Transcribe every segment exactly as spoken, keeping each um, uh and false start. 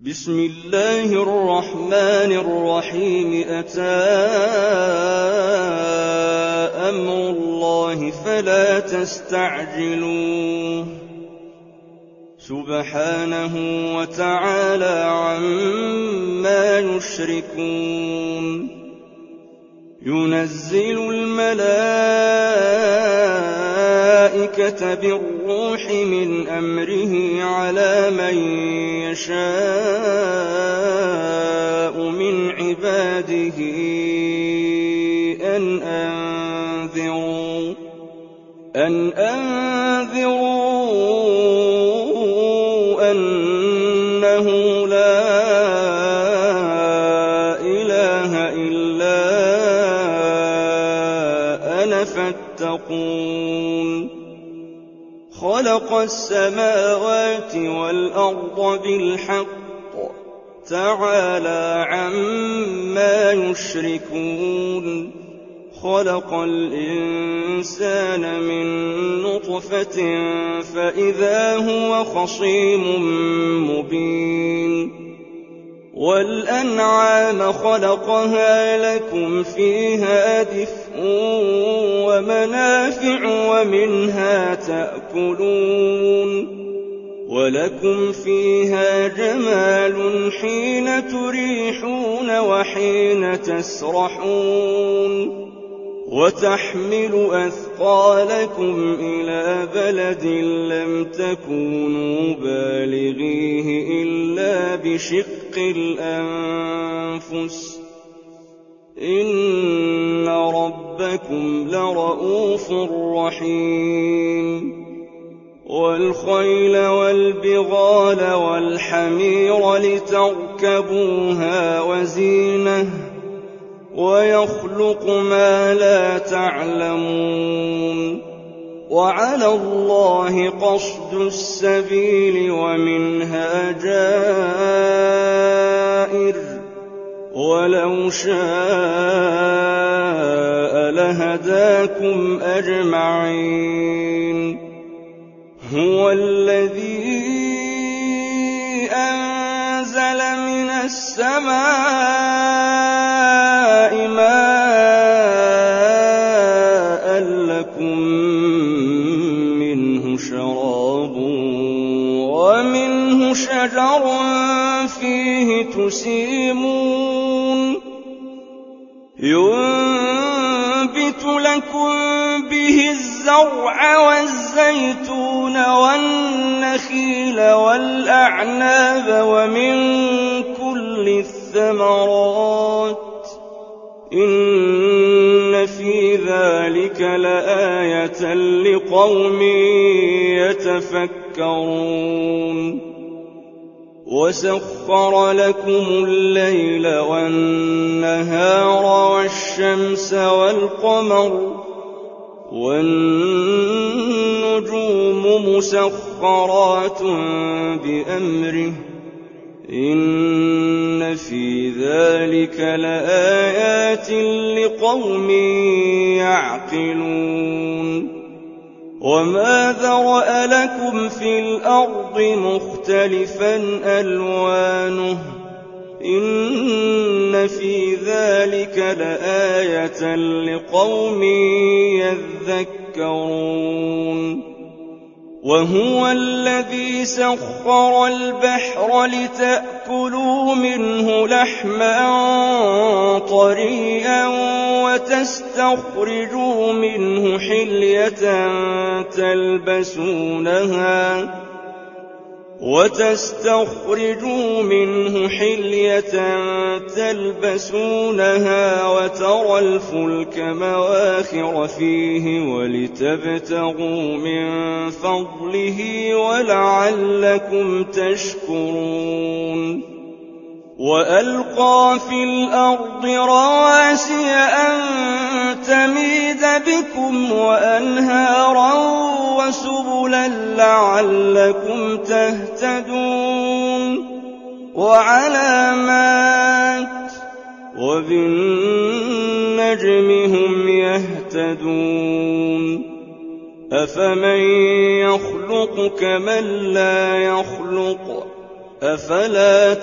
بسم الله الرحمن الرحيم أتى أمر الله فلا تستعجلوه سبحانه وتعالى عما يشركون ينزل الملائكة بالروح من أمره على من يشاء من عباده أن أنذروا أن أنذروا أنه لا إله إلا أنا فاتقون خلق السماوات والأرض بالحق تعالى عما يشركون خلق الإنسان من نطفة فإذا هو خصيم مبين والأنعام خلقها لكم فيها دفء ومنافع ومنها تأكلون ولكم فيها جمال حين تريحون وحين تسرحون وتحمل أثقالكم إلى بلد لم تكونوا بالغيه إلا بشق الأنفس إن ربكم لرؤوف رحيم والخيل والبغال والحمير لتركبوها وزينة ويخلق ما لا تعلمون وعلى الله قصد السبيل ومنها جائر ولو شاء لهداكم أجمعين هو الذي أنزل من السماء ماء لكم منه شراب ومنه شجر فيه تسيمون ينبت لكم به الزرع والزيتون والنخيل والأعناب ومن كل الثمرات إن في ذلك لآية لقوم يتفكرون وسخر لكم الليل والنهار والشمس والقمر والنجوم مسخرات بأمره إن في ذلك لآيات لقوم يعقلون وما ذرأ لكم في الأرض مختلفا ألوانه إن في ذلك لآية لقوم يذكرون وهو الذي سخر البحر لتأكلوا منه لحما طريا وتستخرجوا منه حلية تلبسونها وتستخرجوا منه حلية تلبسونها وترى الفلك مواخر فيه ولتبتغوا من فضله ولعلكم تشكرون وألقى في الأرض رواسي أن تميد بكم وأنهارا وسبلا لعلكم تهتدون وعلامات وبالنجم هم يهتدون أفمن يخلق كمن لا يخلق أفلا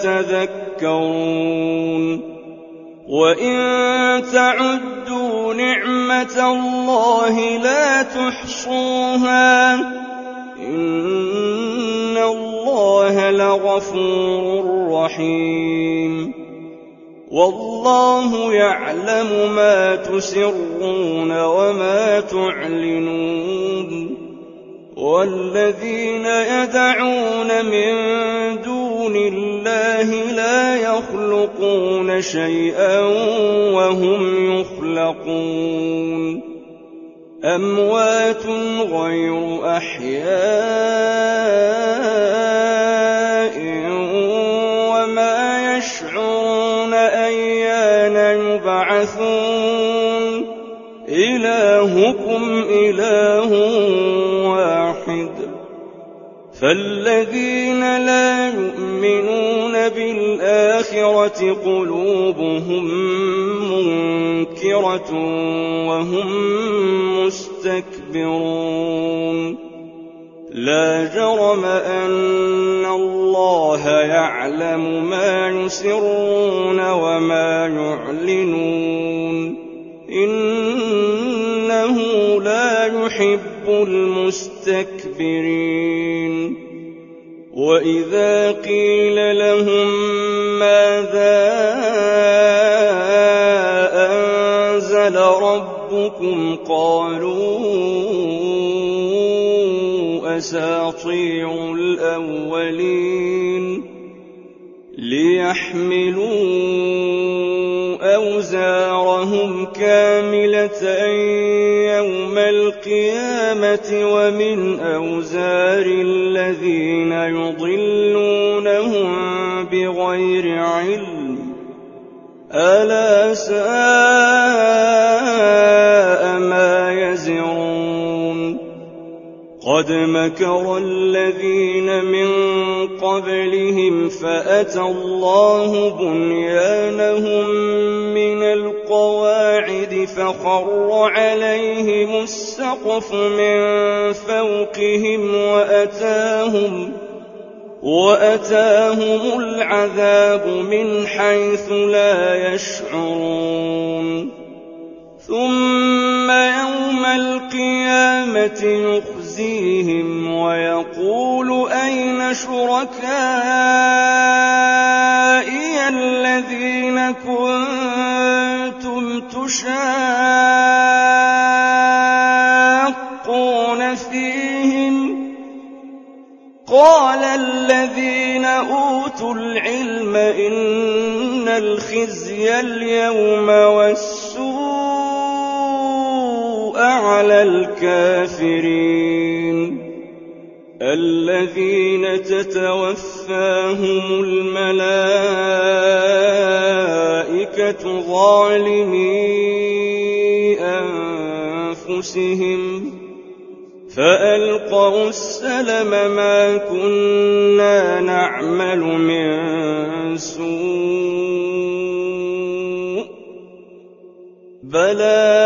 تذكرون وإن تعدوا نعمة الله لا تحصوها إن الله لغفور رحيم والله يعلم ما تسرون وما تعلنون والذين يدعون من دون الله لا يخلقون شيئا وهم يخلقون أموات غير أحياء وما يشعرون أيان يبعثون إلهكم إله واحد فالذين لا يؤمنون بالآخرة قلوبهم منكرة وهم مستكبرون لا جرم أن الله يعلم ما يسرون وما يعلنون إنه لا يحب المستكبرين وإذا قيل لهم ماذا أنزل ربكم قالوا أساطير الأولين ليحملوا أوزارهم كاملة يوم القيامة ومن أوزار الذين يضلونهم بغير علم ألا ساء ما يزرون قد مكر الذين من قبلهم فأتى الله بنيانهم من القواعد فخر عليهم السقف من فوقهم وأتاهم وأتاهم العذاب من حيث لا يشعرون ثم يوم القيامة يخزيهم ويقول أين شركائي الذين كنتم تشاقون فيهم قال الذين أوتوا العلم إن الخزي اليوم والسوء على الكافرين الذين تتوفاهم الملائكة ظالمي أنفسهم فألقوا السلم ما كنا نعمل من سوء بلى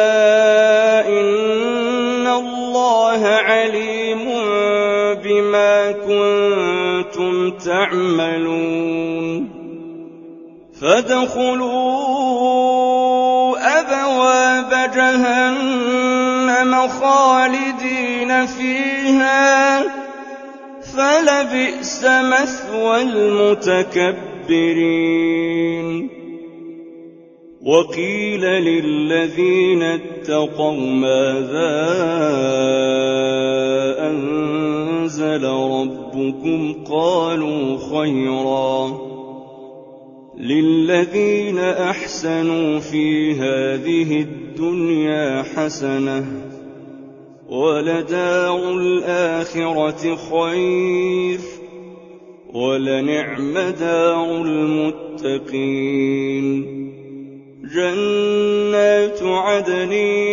إن الله عليم بما كنتم تعملون فادخلوا أبواب جهنم خالدين فيها فلبئس مثوى المتكبرين وقيل للذين اتقوا ماذا أنزل ربكم قالوا خيرا للذين أحسنوا في هذه الدنيا حسنة ولدار الآخرة خير ولنعم دار المتقين جنات عدن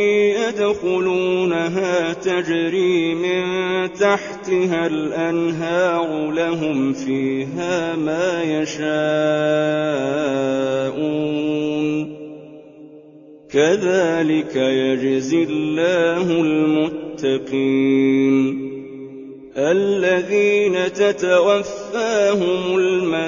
يدخلونها تجري من تحتها الأنهار لهم فيها ما يشاءون كذلك يجزي الله المتقين الذين تتوفاهم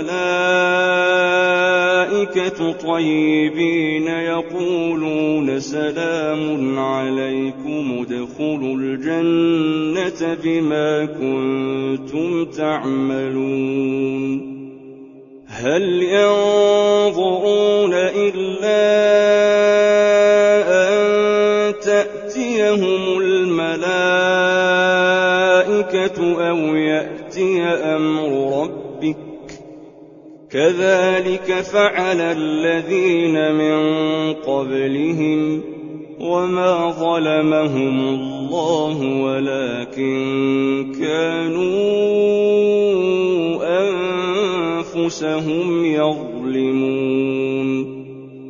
الملائكة طيبين يقولون سلام عليكم ادخلوا الجنة بما كنتم تعملون هل ينظرون إلا أن تأتيهم الملائكة أو يأتي أمر ربك كذلك فعل الذين من قبلهم وما ظلمهم الله ولكن كانوا أنفسهم يظلمون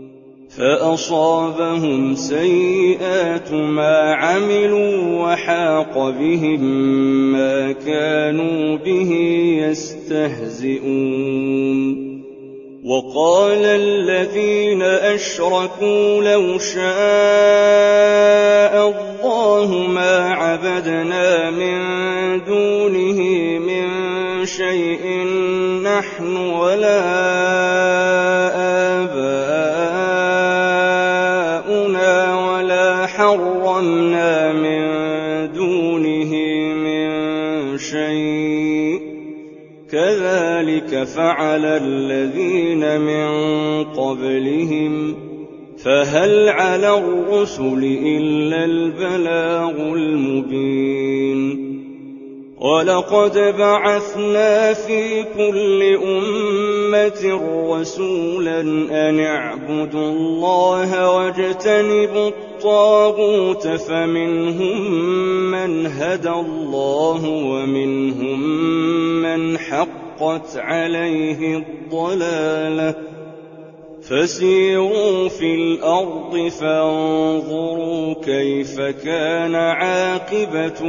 فأصابهم سيئات ما عملوا وحاق بهم ما كانوا به يستهزئون وقال الذين أشركوا لو شاء الله ما عبدنا من دونه من شيء نحن ولا آباؤنا ولا حرمنا من دونه من شيء كذلك فعل الذين من قبلهم فهل على الرسل إلا البلاغ المبين ولقد بعثنا في كل أمة رسولا أن اعبدوا الله واجتنبوا الطاغوت فمنهم من هدى الله ومنهم من حقت عليه الضلالة فسيروا في الأرض فانظروا كيف كان عاقبة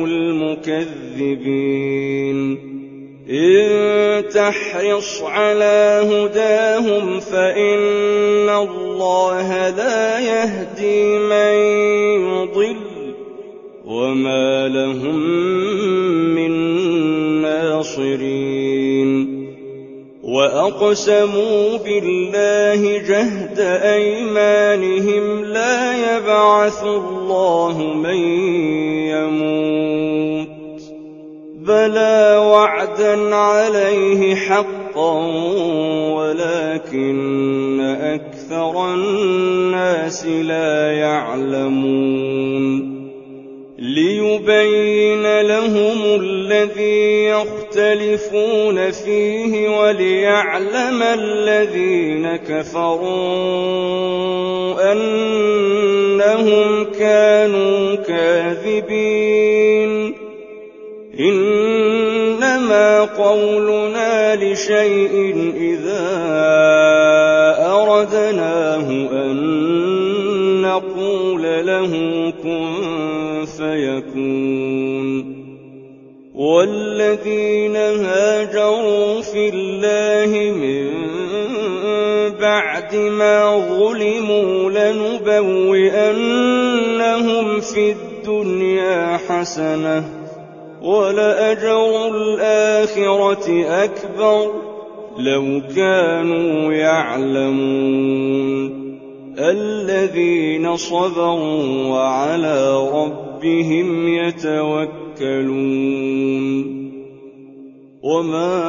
المكذبين إن تحرص على هداهم فإن الله لا يهدي من يضل وما لهم من ناصرين وأقسموا بالله جهد أيمانهم لا يبعث الله من يموت بلى وعدا عليه حقا ولكن أكثر الناس لا يعلمون ليبين لهم الذي يختلفون فيه وليعلم الذين كفروا أنهم كانوا كاذبين إنما قولنا لشيء إذا أردناه أن نقول له كن فيكون والذين هاجروا في الله من بعد ما ظلموا لنبوئنهم في الدنيا حسنة ولأجر الآخرة أكبر لو كانوا يعلمون الذين صبروا وعلى ربهم يتوكلون وما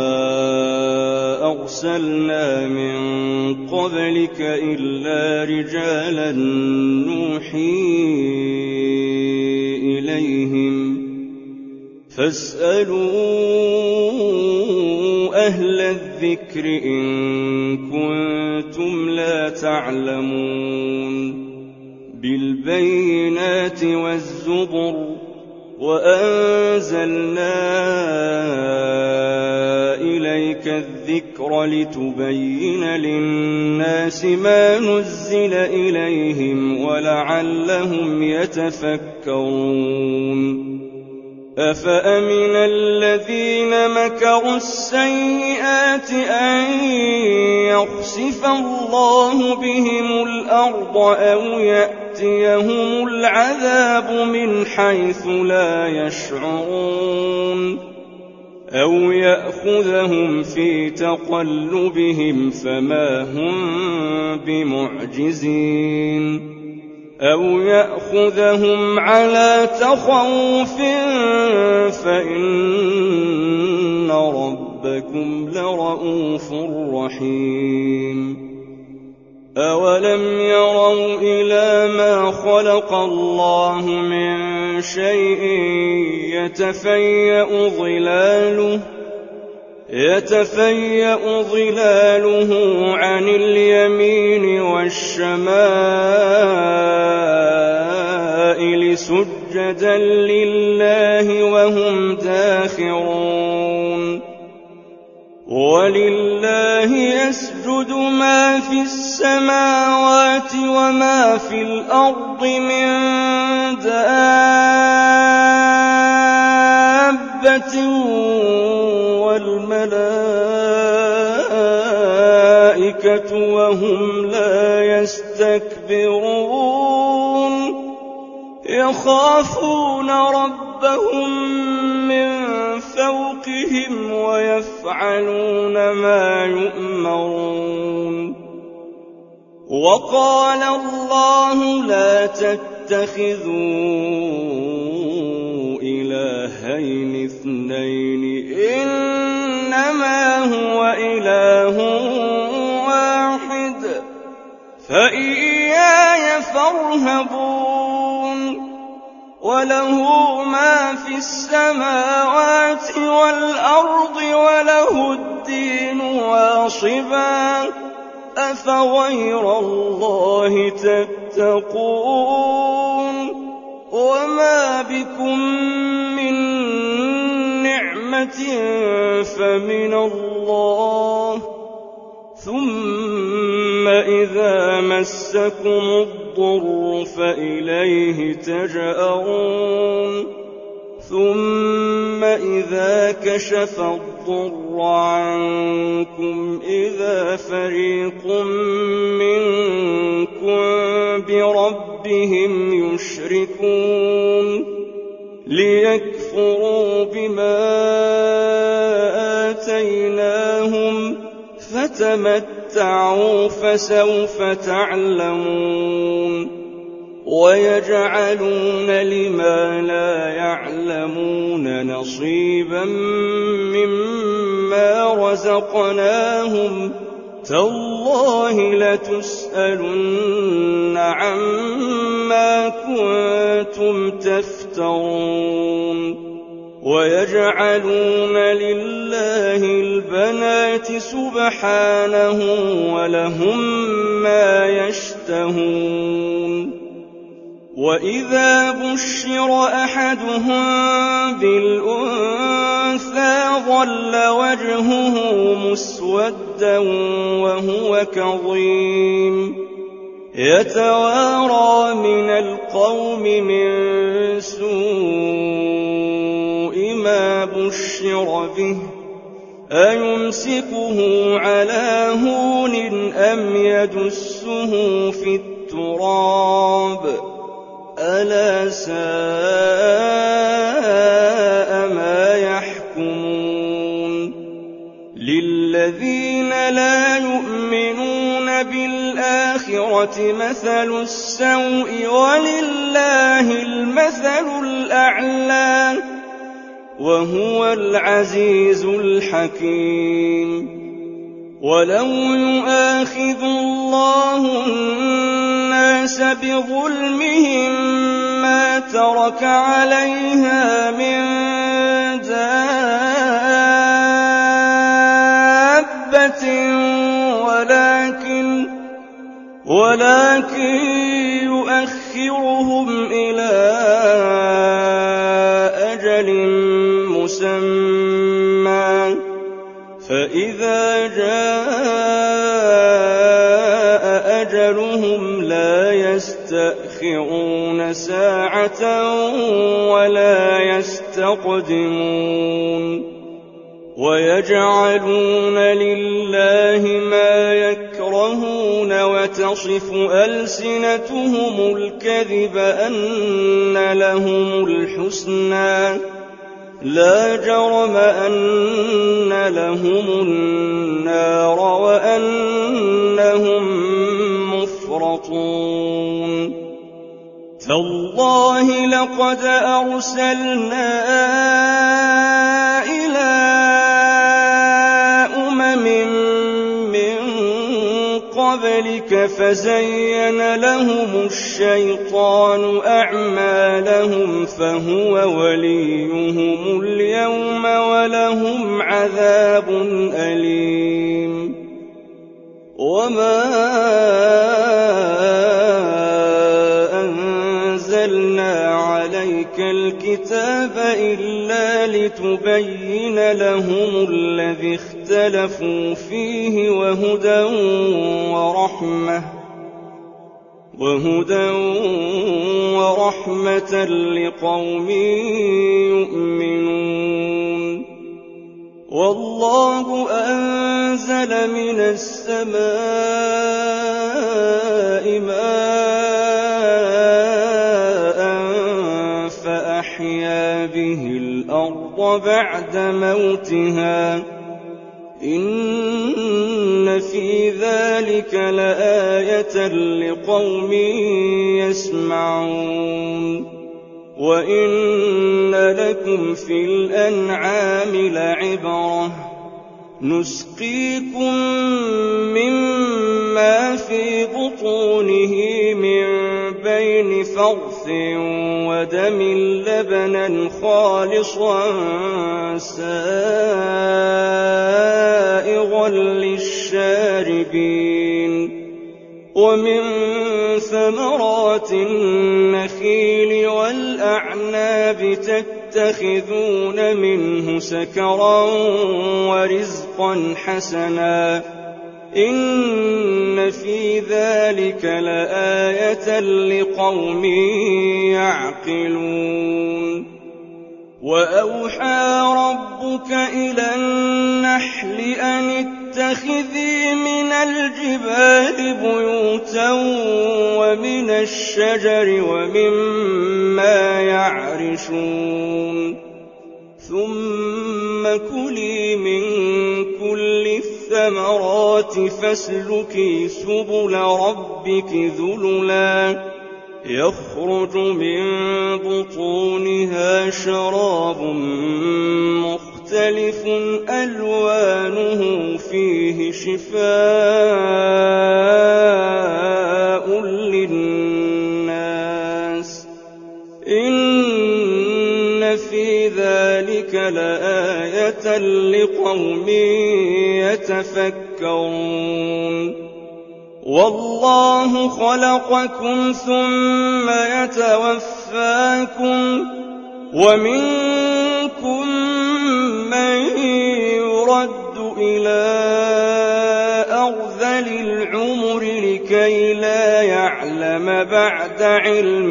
أرسلنا من قبلك إلا رجالا نوحي إليهم فاسألوا أهل الذكر إن كنتم لا تعلمون بالبينات والزبر وأنزلنا إليك الذكر لتبين للناس ما نزل إليهم ولعلهم يتفكرون أفأمن الذين مكروا السيئات أن يخسف الله بهم الأرض أو يأتي يَأْتِيَهُمُ الْعَذَابُ مِنْ حَيْثُ لَا يَشْعُرُونَ أَوْ يَأْخُذَهُمْ فِي تَقَلُّبِهِمْ فَمَا هُم بِمُعْجِزِينَ أَوْ يَأْخُذَهُمْ عَلَىٰ تَخَوُّفٍ فَإِنَّ رَبَّكُمْ لَرَءُوفٌ رَّحِيمٌ أَوَلَمْ يَرَوْا إِلَىٰ مَا خَلَقَ اللَّهُ مِن شَيْءٍ يَتَفَيَّأُ ظِلَالُهُ يتفيأ ظلاله عن اليمين والشمائل سجدا لله وهم داخرون ولله يسجد ما في السماوات وما في الأرض من دابة والملائكة وهم لا يستكبرون يخافون ربهم من فوقهم ويفعلون ما يؤمرون وقال الله لا تتخذوا إلهين اثنين إنما هو إله واحد فإياي فارهبون وله ما في السماوات والأرض وله الدين واصبا أفغير الله تتقون وما بكم من نعمة فمن الله ثم إذا مسكم الضر فإليه تجأرون ثم إذا كشف الضر عنكم إذا فريق منكم بربهم يشركون ليكفروا بما آتيناهم فتمتعوا فسوف تعلمون ويجعلون لما لا يعلمون نصيبا مما رزقناهم تالله لتسألن عما كنتم تفترون ويجعلون لله البنات سبحانه ولهم ما يشتهون وإذا بشر أحدهم بالأنثى ظل وجهه مسودا وهو كظيم يتوارى من القوم من سوء ما بشر به أيمسكه على هون أم يدسه في التراب ألا ساء ما يحكمون للذين لا يؤمنون بالآخرة مثل السوء ولله المثل الأعلى وهو العزيز الحكيم ولو يؤاخذ الله الناس بظلمهم ما ترك عليها من دابة ولكن ولكن يؤخرهم إلى أجل مسمى فإذا جاء أجلهم لا يستأخرون ساعة ولا يستقدمون ويجعلون لله ما يكرهون وتعالى تصف ألسنتهم الكذب أن لهم الحسنى لا جرم أن لهم النار وأنهم مفرطون تالله لقد أرسلنا إلى أمم من قبلك فزين لهم الشيطان أعمالهم فهو وليهم اليوم ولهم عذاب أليم وما أنزلنا عليك الكتاب إلا لتبين لهم الذي اختلفوا فيه وهدى ورحمة وهدى ورحمة لقوم يؤمنون والله أنزل من السماء ماء فأحيا به الأرض بعد موتها إن في ذلك لآية لقوم يسمعون وإن لكم في الأنعام لعبرة نسقيكم مما في بطونه من بين فرث ودم لبنا خالصا سائغا للشاربين ومن ثمرات النخيل والأعناب تتخذون منه سكرا ورزقا حسنا إن في ذلك لآية لقوم يعقلون وأوحى ربك إلى النحل أن اتخذي من الجبال بيوتا ومن الشجر ومما يعرشون ثم كلي من كل الثمرات فاسلكي سبل ربك ذللا يخرج من بطونها شراب مختلف ألوانه فيه شفاء للناس إن في ذلك لآية لقوم يتفكرون والله خلقكم ثم يتوفاكم ومنكم من يرد إلى أرذل العمر لكي لا يعلم بعد علم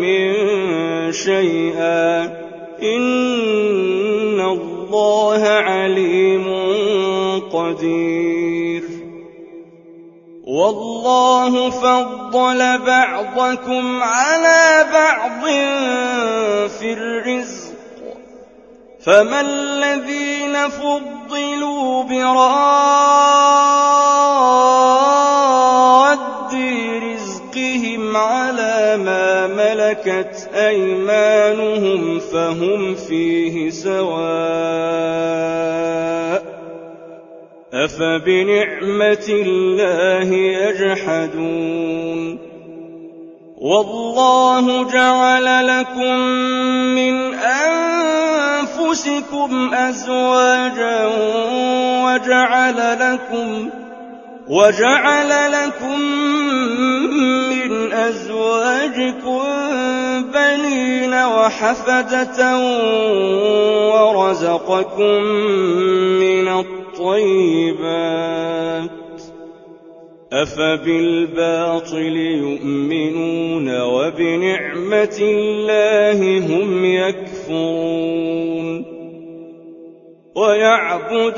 شيئا إن الله عليم قدير والله فضل بعضكم على بعض في الرزق فما الذين فضلوا براد رزقهم على ما ملكت أيمانهم فهم فيه سواء أفبنعمة الله يجحدون والله جعل لكم من أنفسكم أزواجا وجعل لكم وجعل لكم من أزواجكم بنين وحفدة ورزقكم من الطيبات أفبالباطل يؤمنون وبنعمة الله هم يكفرون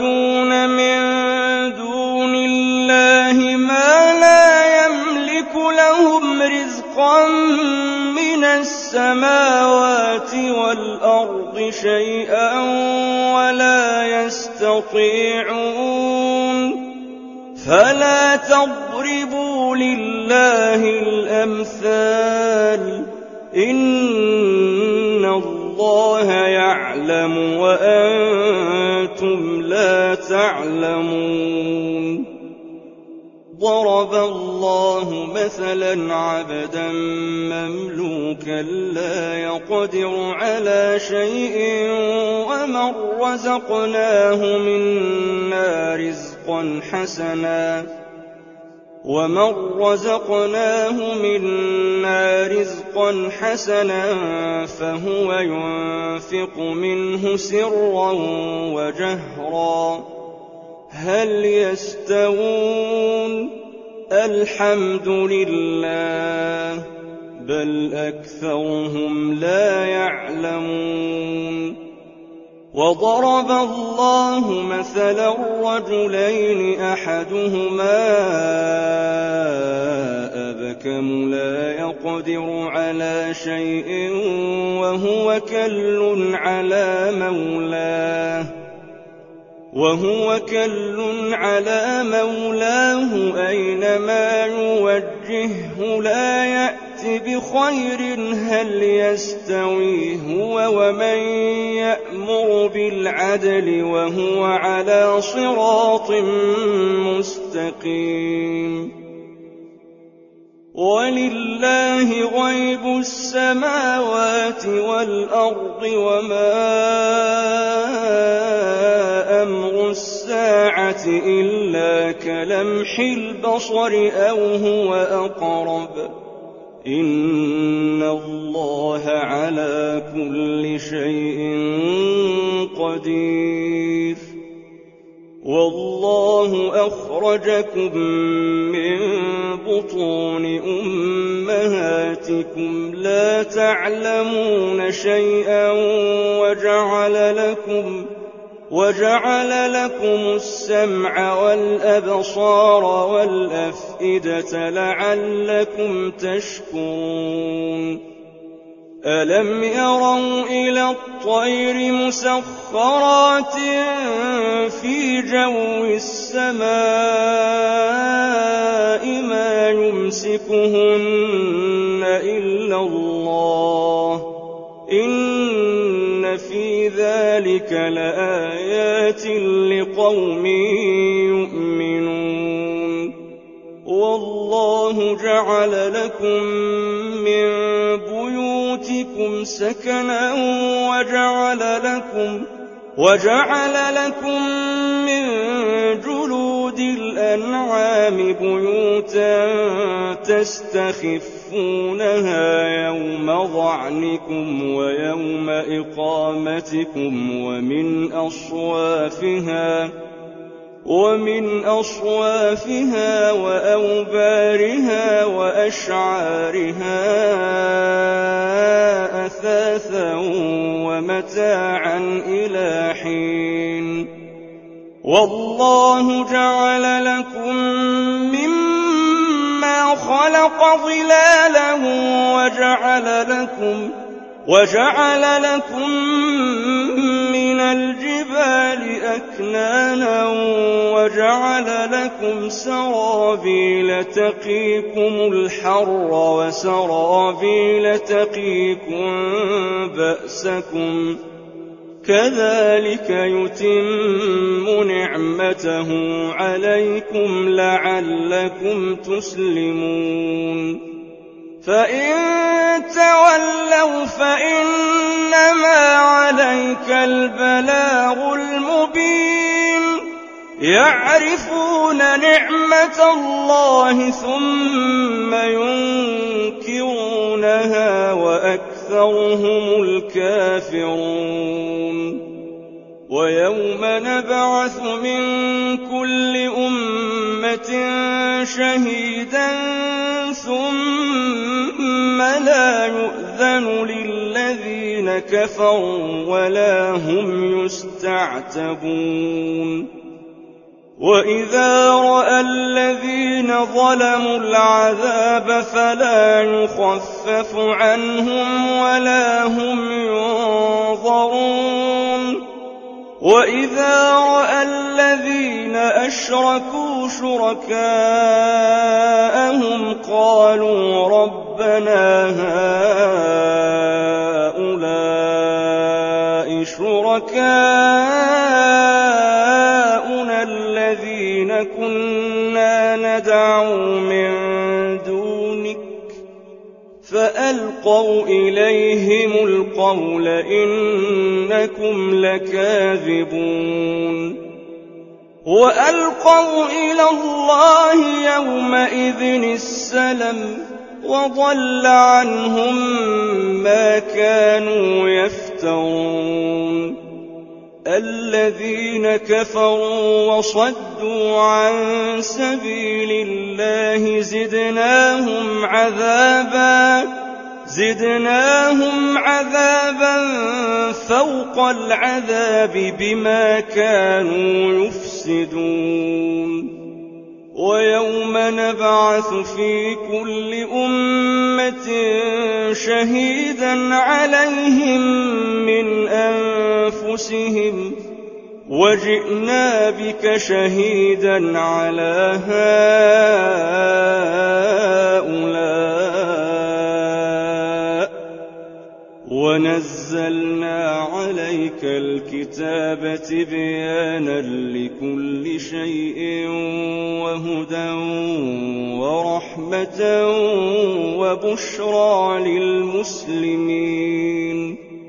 ويعبدون من دون الله ما لا يملك السماوات والأرض شيئا ولا يستطيعون فلا تضربوا لله الأمثال إن الله يعلم وأنتم لا تعلمون ضرب الله مثلا عبدا مملوكا لا يقدر على شيء ومن رزقناه منا رزقا حسنا ومن رزقناه منا رزقا حسنا فهو ينفق منه سرا وجهرا هل يستوون الحمد لله بل أكثرهم لا يعلمون وضرب الله مثلا رجلين أحدهما أبكم لا يقدر على شيء وهو كل على مولاه وهو كل على مولاه أينما يوجهه لا يأت بخير هل يستوي هو ومن يأمر بالعدل وهو على صراط مستقيم ولله غيب السماوات والأرض وما أمر الساعة إلا كلمح البصر أو هو أقرب إن الله على كل شيء قدير والله أخرجكم من بطون أمهاتكم لا تعلمون شيئا وجعل لكم وجعل لكم السمع والأبصار والأفئدة لعلكم تشكرون ألم يروا إلى الطير مسخرات في جو السماء ما يمسكهن إلا الله إن في ذلك لآيات لقوم يؤمنون والله جعل لكم من بيوتكم سكنا وجعل لكم وجعل لكم من جلود الأنعام بيوتا تستخفونها يوم ظعنكم ويوم إقامتكم ومن أصوافها ومن أصوافها وأوبارها وأشعارها أثاثا ومتاعا إلى حين والله جعل لكم مما خلق ظلالا وجعل لكم وجعل لكم من الجبال أكنانا وجعل لكم سرابيل تقيكم الحر وسرابيل تقيكم بأسكم كذلك يتم نعمته عليكم لعلكم تسلمون فإن تولوا فإنما عليك البلاغ المبين يعرفون نعمة الله ثم ينكرونها وأكثرهم الكافرون ويوم نبعث من كل أمة شهيدا ثم لا يؤذن للذين كفروا ولا هم يستعتبون وإذا رأى الذين ظلموا العذاب فلا يخفف عنهم ولا هم ينظرون وإذا رأى الذين أشركوا شركاءهم قالوا ربنا هؤلاء شركاؤنا الذين كنا ندعو من دونك فألقوا إليهم القول إنكم لكاذبون وألقوا إلى الله يومئذ السلم وضل عنهم ما كانوا يفترون الذين كفروا وصدوا عن سبيل الله زدناهم عذابا زدناهم عذابا فوق العذاب بما كانوا يفسدون ويوم نبعث في كل أمة شهيدا عليهم من أنفسهم وجئنا بك شهيدا على هؤلاء ونزلنا عليك الكتاب تبيانا لكل شيء وهدى ورحمة وبشرى للمسلمين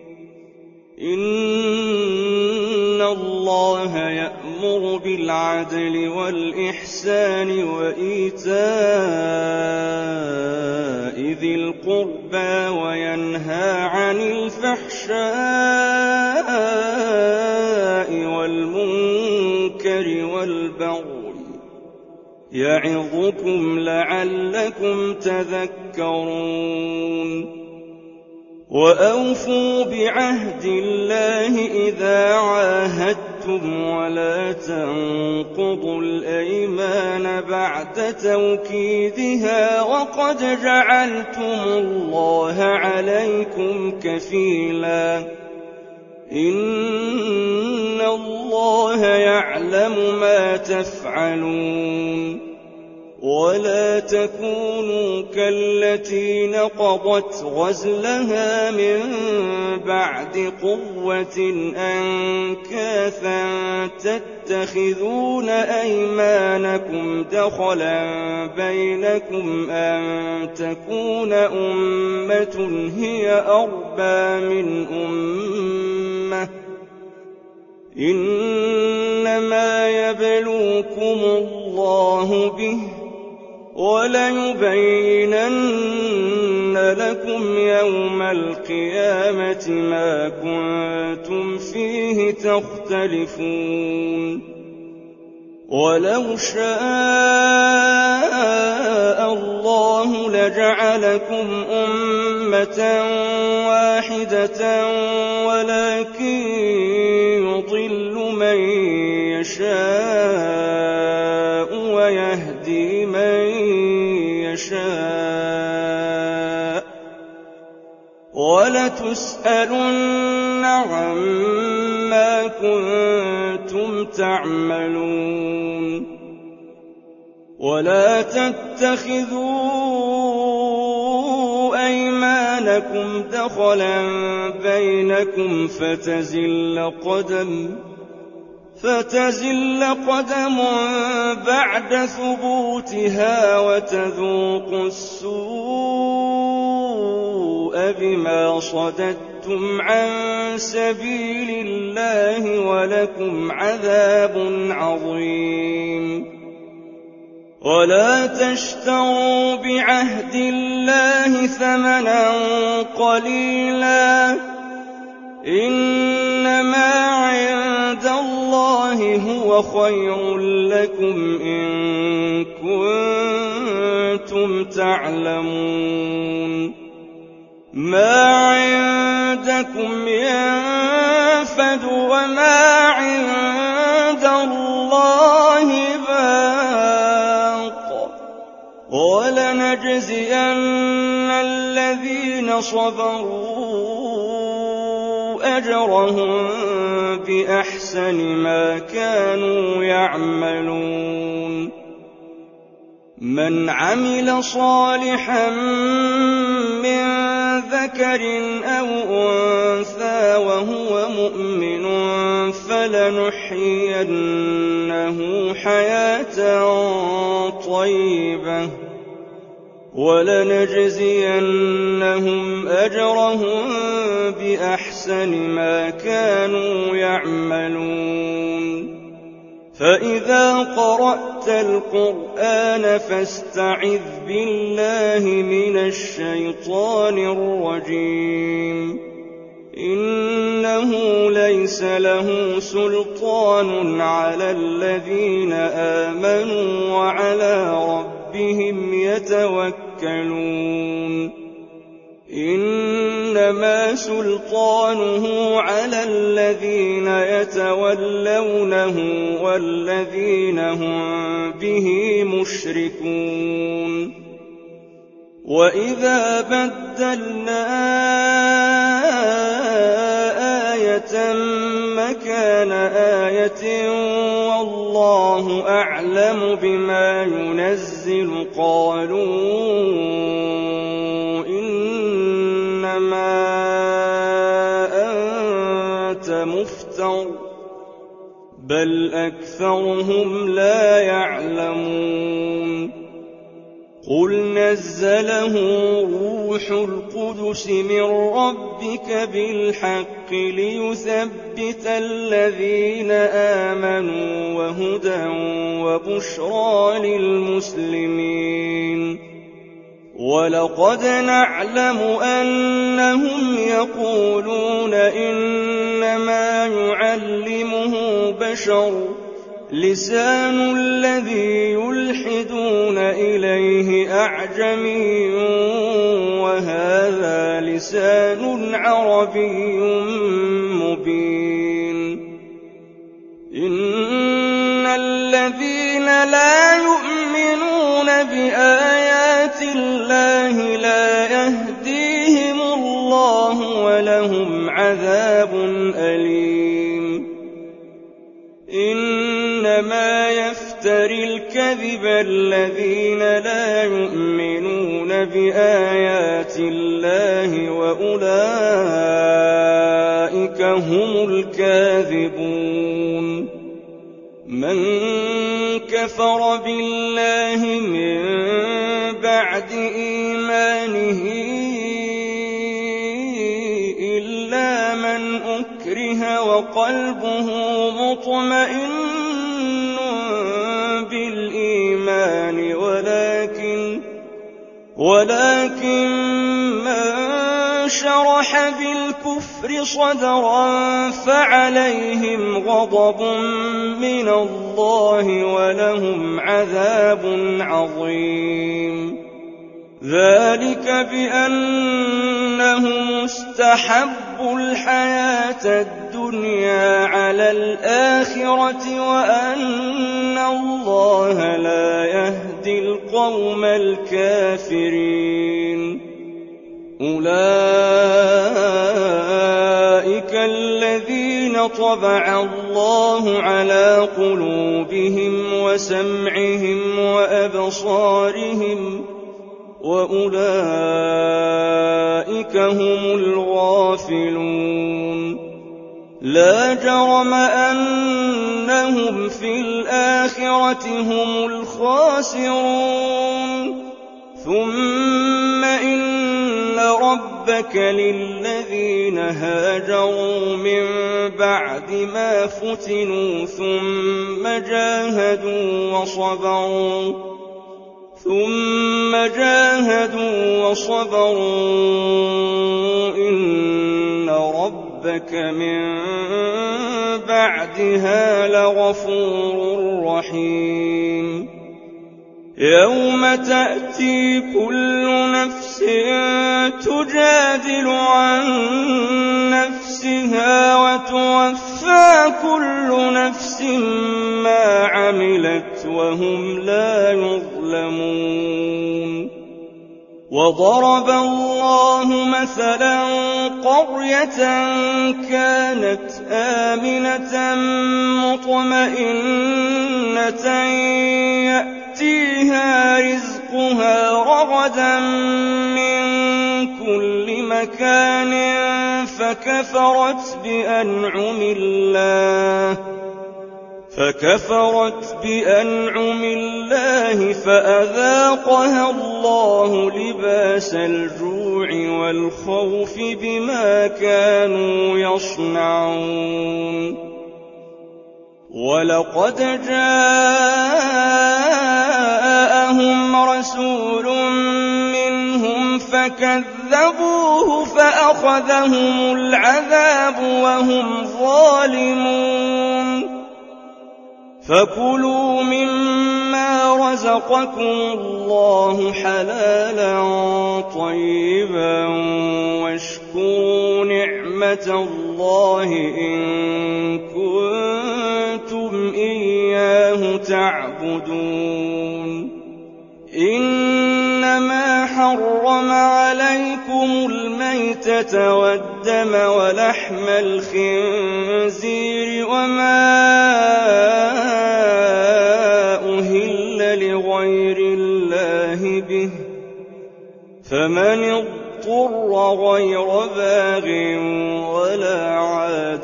إن الله يأمر بالعدل والإحسان وإيتاء ذي القربى وينهى عن الفحشاء والمنكر والبغي يعظكم لعلكم تذكرون وأوفوا بعهد الله إذا عاهدتم ولا تنقضوا الأيمان بعد توكيدها وقد جعلتم الله عليكم كفيلا إن الله يعلم ما تفعلون ولا تكونوا كالتي نقضت غزلها من بعد قوة أنكاثا تتخذون أيمانكم دخلا بينكم أن تكون أمة هي أربى من أمة إنما يبلوكم الله به وليبينن لكم يوم القيامة ما كنتم فيه تختلفون ولو شاء الله لجعلكم أمة واحدة ولكن يضل من يشاء ويهدي من يشاء ولتسألن عما كنتم تعملون ولا تتخذوا أيمانكم دخلا بينكم فتزل قدم فتزل قدم بعد ثبوتها وتذوقوا السوء بما صددتم عن سبيل الله ولكم عذاب عظيم ولا تشتروا بعهد الله ثمنا قليلا إنما عند الله هو خير لكم إن كنتم تعلمون ما عندكم ينفد وما عند الله وَلَنَجْزِيَنَّ الَّذِينَ صَبَرُوا أَجْرَهُم بِأَحْسَنِ مَا كَانُوا يَعْمَلُونَ مَنْ عَمِلَ صَالِحًا مِّن ذَكَرٍ أَوْ أُنثَىٰ وَهُوَ مُؤْمِنٌ فَلَنُحْيِيَنَّهُ حَيَاةً طَيِّبَةً وَلَنَجْزِيَنَّهُمْ أَجْرَهُم بِأَحْسَنِ مَا كَانُوا يَعْمَلُونَ فَإِذَا قَرَأْتَ الْقُرْآنَ فَاسْتَعِذْ بِاللَّهِ مِنَ الشَّيْطَانِ الرَّجِيمِ إِنَّهُ لَيْسَ لَهُ سُلْطَانٌ عَلَى الَّذِينَ آمَنُوا وَعَلَىٰ رَبِّهِمْ يَتَوَكَّلُونَ إِنَّمَا سُلْطَانُهُ عَلَى الَّذِينَ يَتَوَلَّوْنَهُ وَالَّذِينَ هُم بِهِ مُشْرِكُونَ وَإِذَا بَدَّلْنَا آيَةً مَّكَانَ آيَةٍ وَاللَّهُ أَعْلَمُ بِمَا يُنَزِّلُ قَالُوا إِنَّمَا أَنتَ مُفْتَرٍ بَلْ أَكْثَرُهُمْ لَا يَعْلَمُونَ قُلْ نَزَّلَهُ رُوحُ الْقُدُسِ مِن رَّبِّكَ بِالْحَقِّ لِيُثَبِّتَ الَّذِينَ آمَنُوا وَهُدًى وَبُشْرَىٰ لِلْمُسْلِمِينَ وَلَقَدْ نَعْلَمُ أَنَّهُمْ يَقُولُونَ إِنَّمَا يُعَلِّمُهُ بَشَرٌ لِّسَانُ الَّذِي يُلْحِدُونَ إِلَيْهِ أَعْجَمِيٌّ وَهَٰذَا لِسَانٌ عَرَبِيٌّ مُّبِينٌ إِنَّ الَّذِينَ لَا يُؤْمِنُونَ بِآيَاتِ اللَّهِ لَا يَهْدِيهِمُ اللَّهُ وَلَهُمْ عَذَابٌ أَلِيمٌ إِنَّمَا يَفْتَرِي الْكَذِبَ الَّذِينَ لَا يُؤْمِنُونَ بِآيَاتِ اللَّهِ وَأُولَٰئِكَ هُمُ الْكَاذِبُونَ مَن كَفَرَ بِاللَّهِ مِن بَعْدِ إِيمَانِهِ إِلَّا مَنْ أُكْرِهَ وَقَلْبُهُ مُطْمَئِنٌّ بِالْإِيمَانِ وَلَٰكِن وَلَٰكِن مَّن شَرَحَ بِالْكُفْرِ صَدْرًا فَعَلَيْهِمْ غَضَبٌ مِّنَ اللَّهِ وَلَهُمْ عَذَابٌ عَظِيمٌ ذَٰلِكَ بِأَنَّهُمُ اسْتَحَبُّوا الْحَيَاةَ الدُّنْيَا عَلَى الْآخِرَةِ وَأَنَّ اللَّهَ لَا يَهْدِي الْقَوْمَ الْكَافِرِينَ أُولَٰئِكَ الَّذِينَ طَبَعَ اللَّهُ عَلَىٰ قُلُوبِهِمْ وَسَمْعِهِمْ وَأَبْصَارِهِمْ وَأُولَٰئِكَ هُمُ الْغَافِلُونَ لَا جَرَمَ أَنَّهُمْ فِي الْآخِرَةِ هُمُ الْخَاسِرُونَ ثُمَّ إِنَّ رَبَّكَ لِلَّذِينَ هَاجَرُوا مِن بَعْدِ مَا فُتِنُوا ثُمَّ جَاهَدُوا وَصَبَرُوا ثُمَّ جَاهَدُوا وَصَبَرُوا إِنَّ رَبَّكَ مِن بَعْدِهَا لَغَفُورٌ رَّحِيمٌ يَوْمَ تَأْتِي كُلُّ نَفْسٍ تُجَادِلُ عَن نَّفْسِهَا وَتُوَفَّىٰ كُلُّ نَفْسٍ مَّا عَمِلَتْ وَهُمْ لَا يُظْلَمُونَ وضرب الله مثلا قرية كانت آمنة مطمئنة يأتيها رزقها رغدا من كل مكان فكفرت بأنعم الله فكفرت بأنعم الله فأذاقها الله لباس الجوع والخوف بما كانوا يصنعون ولقد جاءهم رسول منهم فكذبوه فأخذهم العذاب وهم ظالمون فكلوا مما رزقكم الله حلالا طيبا واشكروا نعمة الله إن كنتم إياه تعبدون إنما حرم عليكم الميتة والدم ولحم الخنزير وما أهل لغير الله به فمن اضطر غير باغ ولا عاد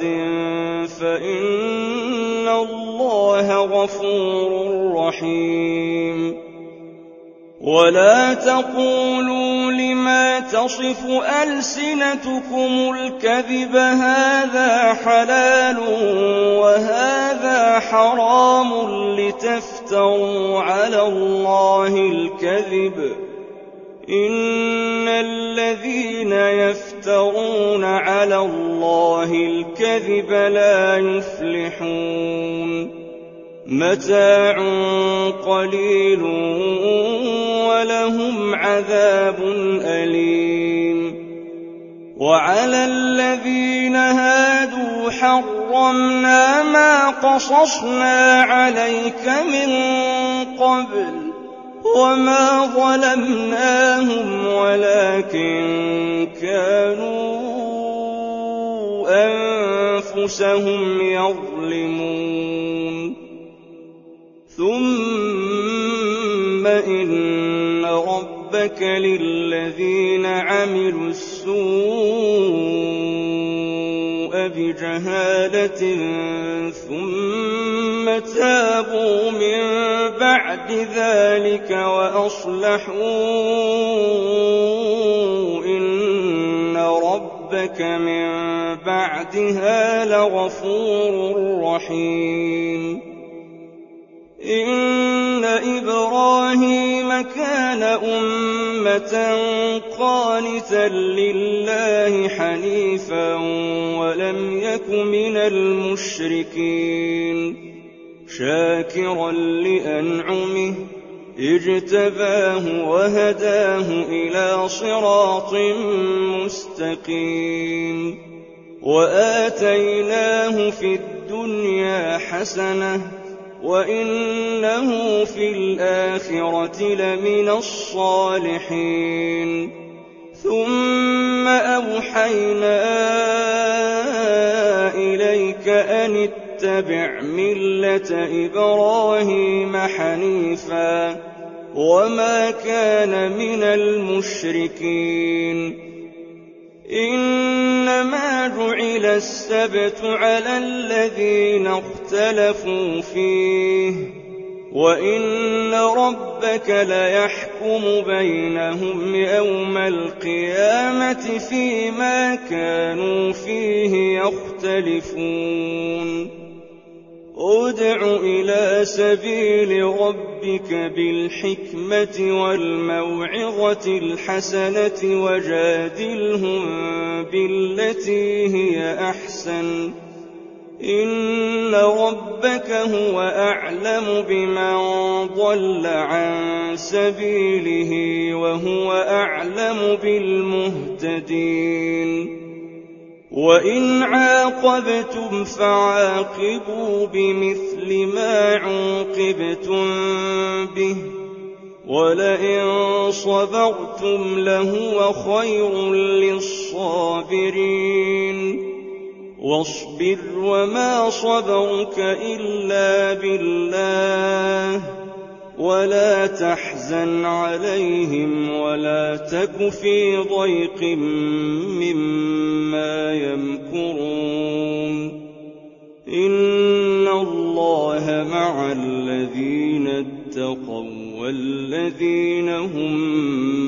فإن الله غفور رحيم ولا تقولوا لما تصف ألسنتكم الكذب هذا حلال وهذا حرام لتفتروا على الله الكذب إن الذين يفترون على الله الكذب لا يفلحون متاع قليل ولهم عذاب أليم وعلى الذين هادوا حرمنا ما قصصنا عليك من قبل وما ظلمناهم ولكن كانوا أنفسهم يظلمون ثم إن ربك للذين عملوا السوء بجهالة ثم تابوا من بعد ذلك وأصلحوا إن ربك من بعدها لغفور رحيم إن إبراهيم كان أمة قانتا لله حنيفا ولم يك من المشركين شاكرا لأنعمه اجتباه وهداه إلى صراط مستقيم وآتيناه في الدنيا حسنة وإنه في الآخرة لمن الصالحين ثم أوحينا إليك أن اتبع ملة إبراهيم حنيفا وما كان من المشركين إنما جعل السبت على الذين اختلفوا فيه وإن ربك ليحكم بينهم يوم القيامة فيما كانوا فيه يختلفون ادع إلى سبيل ربك بالحكمة والموعظة الحسنة وجادلهم بالتي هي أحسن إن ربك هو أعلم بمن ضل عن سبيله وهو أعلم بالمهتدين وإن عاقبتم فعاقبوا بمثل ما عوقبتم به وَلَئِن صَبَرْتُمْ لَهُوَ خَيْرٌ لِّلصَّابِرِينَ وَاصْبِرْ وَمَا صَبَرُكَ إِلَّا بِاللَّهِ وَلَا تَحْزَنْ عَلَيْهِمْ وَلَا تَكُ فِي ضَيْقٍ مِّمَّا يَمْكُرُونَ إِنَّ اللَّهَ مَعَ الَّذِينَ اتَّقَوا وَّالَّذِينَ هُم